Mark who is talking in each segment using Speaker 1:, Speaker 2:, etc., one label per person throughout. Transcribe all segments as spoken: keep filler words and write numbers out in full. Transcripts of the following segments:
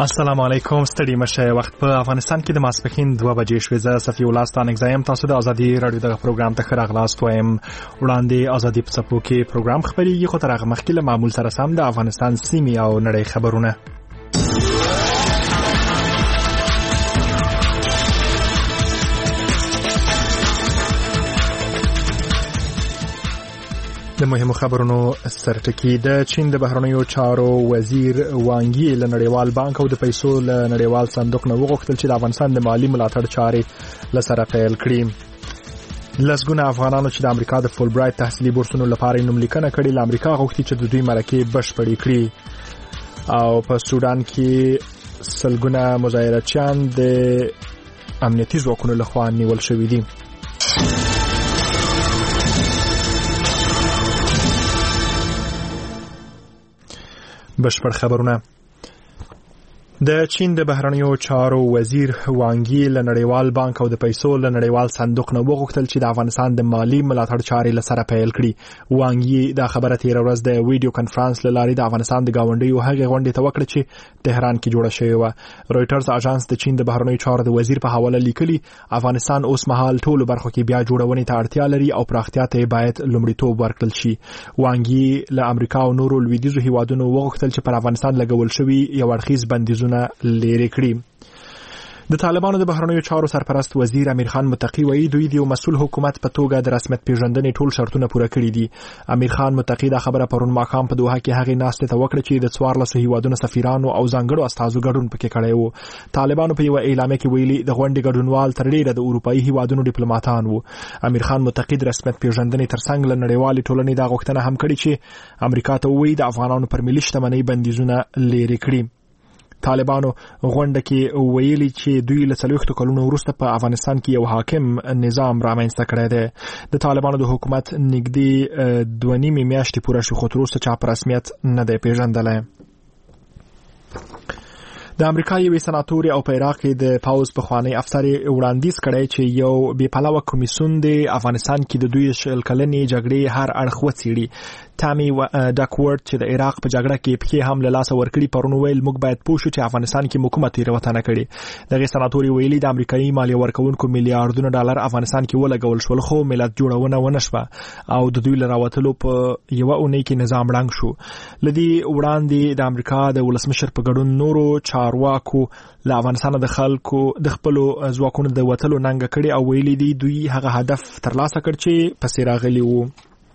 Speaker 1: السلام علیکم. ستړي مشه. وخت په افغانستان کې د ماسپښین دوه بجې شوې. زه صفي الله ستانک زایم. تاسو د ازادي رادیو دغه پروګرام ته ښه راغلاست وایم. وړاندې ازادي په څپو کې پروګرام خپرېږي، خو تر هغه مخکې له معمول سره سم د افغانستان سیمې او نړۍ خبرونه. د مهمو خبرونو سرټکی. د چین د بهرنیو چارو وزیر وانګ یی له نړیوال بانک او د پیسو له نړیوال صندوق نه وغوښتل چې د افغانستان د مالی ملاتړ چارې لسره پیل کړي. لسګونه افغانانو چې د امریکا د فول برایټ تحصیلي بورسونو لپاره نوملیکنه کړې، له امریکا غوښتي چې د دوی مرکې بشپړې کړي. او په سودان کې سلګونه مظاهرچیان د امنیتي ځواکونو لخوا نیول شوي دي. بشپړ خبرونه. د چین د بهرنیو چارو وزیر وانګ یی له نړیوال بانک او د پیسو له نړیوال صندوق نه وغوښتل چې د افغانستان د مالی ملاتړ چارې لسره پیل کړي. وانګ یی دا خبره تیر ورځ د ویډیو کانفرنس له لارې د افغانستان د گاونډیو هغې غونډې ته وکړه چې تهران کې جوړه شوې وه. رويټرز اژانس د چین د بهرنیو چارو د وزیر په حواله لیکلي، افغانستان اوس مهال ټولو برخو کې بیا جوړونې ته اړتیا لري او پراختیا ته باید لومړیتوب ورکړل شي. وانګ یی له امریکا او نورو لویدیځو هیوادونو وغوښتل چې پر افغانستان لګول شوي یو اړخیز بندیزونه لري کړی. د طالبانو د بهرنیو چارو سرپرست وزیر امیر خان متقی وایي دوی د یو مسؤل حکومت په توګه د رسمیت پیژندنې ټول شرطونه پوره کړي دي. امیر خان متقی دا خبره پرون ماښام په دوحه کې هغې ناستې ته وکړه چې د څوارلسو هیوادونو سفیرانو او ځانګړو استازو ګډون پکې کړی و. طالبانو په یوه اعلامیه کې ویلي د غونډې ګډونوال تر ډیره د اروپایي هیوادونو ډیپلوماتان وو. امیر خان متقی د رسمیت پیژندنې ترڅنګ له نړیوالې ټولنې دا غوښتنه هم کړې چې امریکا ته ووایي د افغانانو پر ملي شتمنۍ بندیزونه لرې کړي. طالبانو غونډه کې ویلي چې دوی له څلوېښتو کلونو وروسته په افغانستان کې یو حاکم نظام رامنځته کړی دی. د طالبانو د حکومت نږدې دوه نیمې میاشتې پوره شو، خو تر اوسه چا په رسمیت نه دی پیژندلی. د امریکا یوې سناتورې او په عراق کې د پاوز پخوانی افسر وړاندیز کړی چې یو بې پلوه کمیسیون د افغانستان کې د دوی شل کلنې جګړې هر اړخ وڅېړي. تامي ډاکورد چې د عراق په جګړه کې پښې هم له لاسه ورکړي پرون ویل موږ باید پوه شو چې افغانستان کې موږ کومه تېروتنه کړې. دغه سناتوري ویلي د امریکایي مالیه ورکوونکو میلیارډونه ډالر افغانستان کې ولګول شول، خو ملت جوړونه ونه شوه او د دوی له راوتلو په یوه اونۍ کې نظام ړنګ شو. له دې وړاندې د امریکا د ولسمشر په ګډون نورو چارواکو له افغانستان د خلکو د خپلو ځواکونو د وتلو ننګه کړې او ویلي دي دوی هغه هدف ترلاسه کړ چې پسې راغلي وو.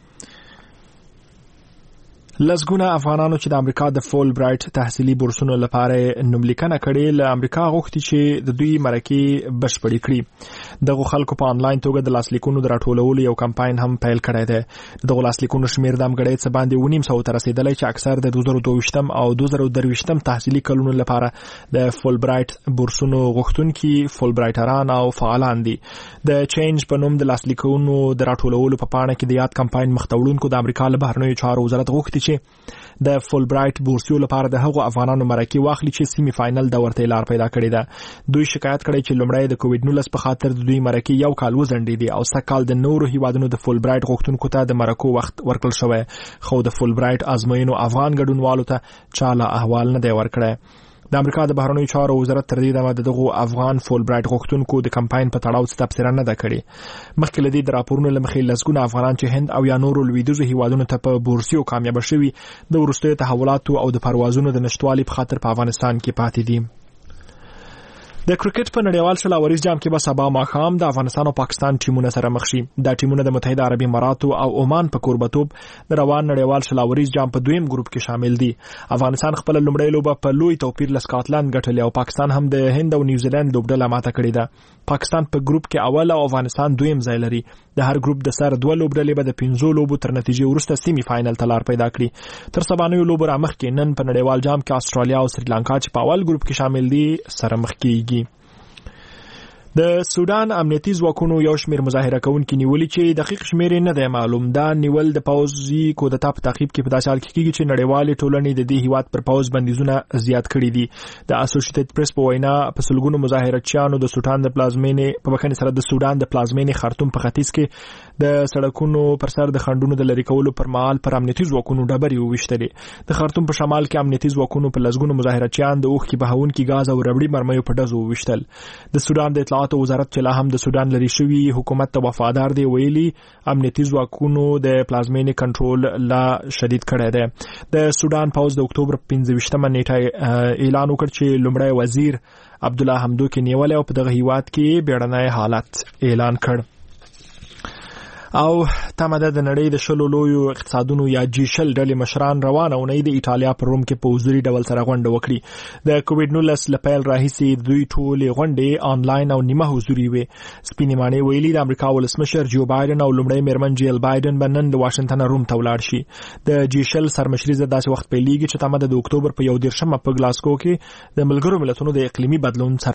Speaker 1: لسګونه افغانانو چې د امریکا د فول برایټ تحصیلي بورسونو لپاره نوملیکنه کړې، له امریکا غوښتي چې د دوی مرکې بشپړې کړي. دغه خلکو په انلاین توګه د لاسلیکونو د راټولولو یو کمپاین هم پیل کړی دی. دغه لاسلیکونو شمیر د امګړۍ څه باندې ونیم سوو ته رسېدلی چې اکثر د دوه زره دوه ویشتم او دوه زره درویشتم تحصیلي کلونو لپاره د فول برایټ بورسونو غوښتونکي فول برایټران او فعالان دي. د چینج په نوم د لاسلیکونو د راټولولو په پاڼه کې د یاد کمپاین مخ ته وړونکو د امریکا له بهرنیو چارو وزارت غوښتي د فول برایټ بورسیو لپاره د هغو افغانانو مرکې واخلي چې سیمی فاینل دور ته لار پیدا کړې ده. دوی شکایت کړی چې لومړی د کووډ نولس په خاطر د دوی مرکې یو کال وځنډې دي او سږ کال د نورو هیوادونو د فول برایټ غوښتونکو ته د مرکو وخت ورکړل شوی، خو د فول برایټ ازموینو افغان ګډونوالو ته چا لا احوال نه دی ورکړی. د امریکا د بهرنیو چارو وزارت تر دې دمه دغه افغان فول برایټ غوښتونکو د کمپاین په تړاو څه تبصره نه ده کړې. مخکې له دې د راپورونو له مخې لسګونه افغانان چې هند او یا نورو لویدیځو هیوادونو ته په بورسیو کامیابه شوي د وروستیو تحولاتو او د پروازونو د نشتوالي په خاطر په افغانستان کې پاتې دي. د کرکټ په نړیوال شلاوریز جام کې به سبا ماښام د افغانستان او پاکستان ټیمونه سره مخ شي. دا ټیمونه د متحده عربي اماراتو او عمان په کوربتوب د روان نړیوال شلاوریز جام په دویم ګروپ کې شامل دي. افغانستان خپل لومړی لوبه په لوی توپیر له سکاټلند ګټلې او پاکستان هم د هند او نیوزیلند لوبډله ماته کړې ده. پاکستان په ګروپ کې اول او افغانستان دویم ځای لري. د هر ګروپ د سر دوه لوبډلې به د پنځو لوبو تر نتیجې وروسته سیمی فاینل ته لار پیدا کړي. تر سبانیو لوبو را مخکې نن په نړیوال جام کې استرالیا او سریلانکا چې په اول ګروپ کې شامل دي سره مخ کېږي. د سودان امنیتي ځواکونو یو شمېر مظاهره کوونکي نیولي چې دقیق شمېر نه دی معلوم. دا نیول د پوځي کودتا په تعقیب کې په داسې حال کې کېږي چې نړیوالې ټولنې د دې هیواد پر پوځ بندیزونه زیات کړي دي. د اسوسییټډ پریس په وینا په سلګونو مظاهرچیانو د سودان د پلازمینې په بخښنې سره د سودان د پلازمینې خرطوم په ختیځ کې د سړکونو پر سر د خنډونو د لرې کولو پر مهال پر امنیتي ځواکونو ډبرې وویشتلې. د خرطوم په شمال کې امنیتي ځواکونو په لسګونو مظاهرچیان د اوښکې بهونکي ګاز او ربړي مرمیو په ډزو وویشتل. د سودان د اطلاعاتو وزارت چې لا هم د سودان لري شوی حکومت ته وفادار دی ویلي امنیتي ځواکونو د پلازمینې کنټرول لا شدید کړی دی. د سودان پوځ د اکتوبر پنځه ویشتمه نیټه اعلان وکړ چې لومړی وزیر عبدالله حمدوک نیولې او په دغه هیواد کې بیړنی حالت اعلان کړ. او تمه ده د نړۍ د شلو لویو اقتصادونو یا جی شل ډلې مشران روانه اونۍ د ایټالیا په روم کې په حضوري ډول سره غونډه وکړي. د کووډ نولس له پیل راهیسې دوی ټولې غونډې آنلاین او نیمه حضوري وې. سپینې ماڼۍ ویلي د امریکا ولسمشر جو بایدن او لومړی میرمن جیل بایدن به نن د واشنګټن روم ته ولاړ شي. د جی شل سرمشري داسې وخت پیلېږي چې تمه ده د اکتوبر په یو دېرشمه په ګلاسکو کې د ملګرو ملتونو د اقلیمي بدلون